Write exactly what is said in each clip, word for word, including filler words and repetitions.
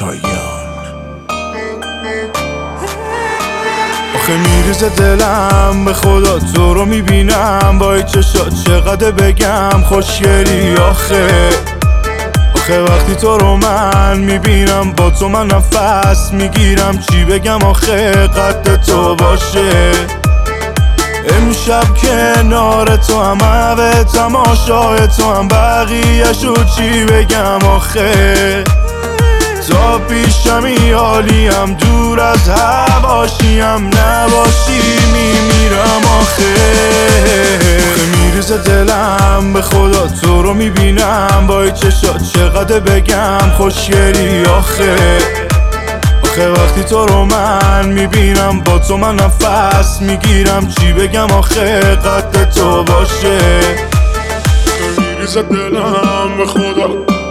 شایان. آخه میریزه دلم به خدا تو رو میبینم، با این چشات چقدر بگم خوشگلی. آخه آخه وقتی تو رو من میبینم، با تو من نفس میگیرم. چی بگم آخه قد تو باشه. امشب کنار تو هم، همه تماشای تو هم، بقیه شو چی بگم آخه. تا پیشمی عالیم، دور از هواشیم، نباشی میمیرم آخه. آخه میریزه دلم به خدا تو رو میبینم، با این چشات چقدر بگم خوشگلی. آخه آخه وقتی تو رو من میبینم، با تو من نفس میگیرم. چی بگم آخه قد تو باشه. میریزه دلم به خدا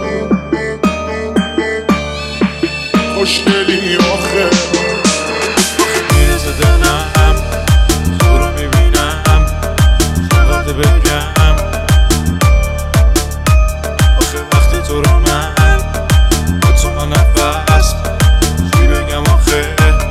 خوشگلی. آخه میریزه دلم تو رو میبینم، چقدر بگم آخه وقتی تو رو من، با تو من نفس. چی بگم آخه.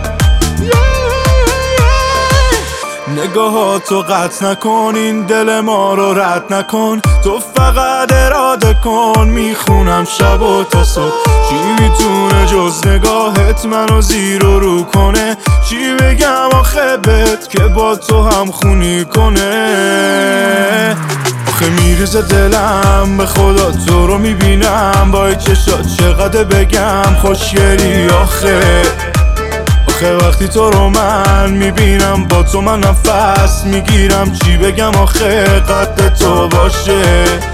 نگاهاتو قطع نکن، این دل ما رو رد نکن. تو فقط اراده کن، میخونم شب و تا صبح. چی میتونه جز نگاهت منو زیر و رو کنه. چی بگم آخه بهت که با تو هم خونی کنه. آخه میریزه دلم به خدا تو رو میبینم، با این چشات چقدر بگم خوشگلی. آخه آخه وقتی تو رو من میبینم، با تو من نفس میگیرم. چی بگم آخه قد تو باشه.